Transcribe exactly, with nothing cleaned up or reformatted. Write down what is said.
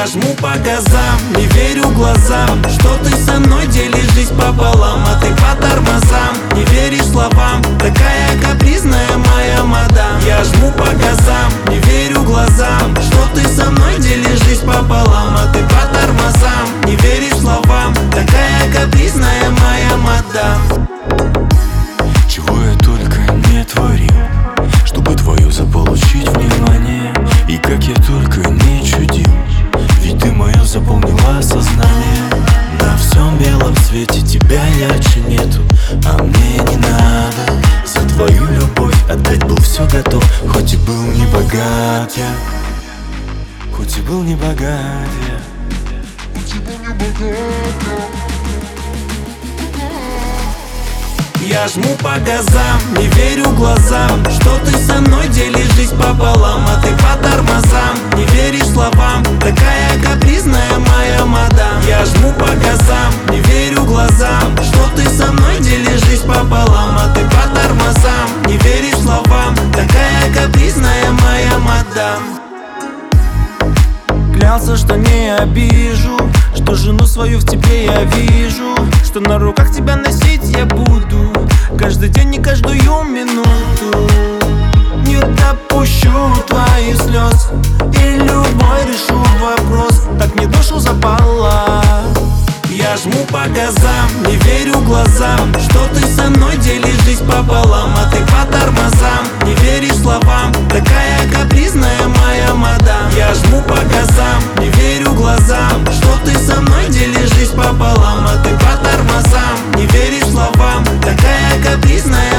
Я жму по газам, не верю глазам, что ты со мной делишь жизнь пополам. А ты по тормозам, не веришь словам, такая капризная моя мадам. Я жму по газам, не верю глазам, что ты со мной делишь жизнь пополам. А ты по тормозам, не веришь словам, такая капризная моя мадам. Чего я только не творил, чтобы твое заполучить внимание. И как я только не чудил, ведь ты мое заполнила сознание. На всем белом свете тебя ярче нету, а мне не надо. За твою любовь отдать был все готов, хоть и был не богат я, хоть и был не богат я, хоть и был не богат я. Я жму по газам, не верю глазам, что ты со мной делишь жизнь пополам. А ты по тормозам, не веришь словам, такая капризная моя мадам. Я жму по газам, не верю глазам, что ты со мной делишь жизнь пополам. А ты по тормозам, не веришь словам, такая капризная моя мадам. Клялся, что не обижу, что жену свою в тебе я вижу, что на руках тебя носить я буду каждый день и каждую минуту. Не допущу твоих слез и любой решу вопрос, так мне душу запала. Я жму по газам, не верю глазам, что ты со мной делишь жизнь пополам. А ты по тормозам, не веришь словам, такая капризная моя мадам. Я жму по газам, не верю глазам, что ты со мной делишь жизнь пополам. А ты по тормозам, не веришь словам, такая капризная